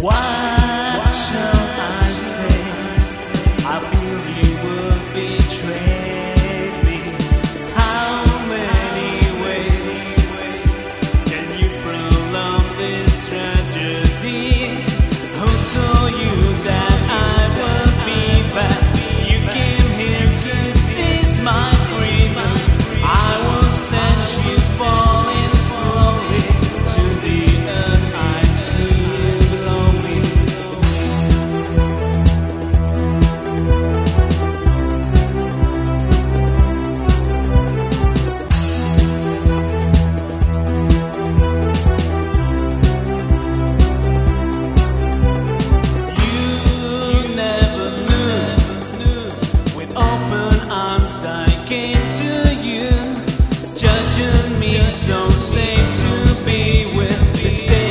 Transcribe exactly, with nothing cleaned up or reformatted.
What shall I say? I feel you would betray me. How many ways can you prolong this tragedy? Who told you that I would be back? You came here to seize my freedom. I will send you falling slowly to the earth. I see you glowing. You never knew. With open arms I came to you, judging me so safe to be with.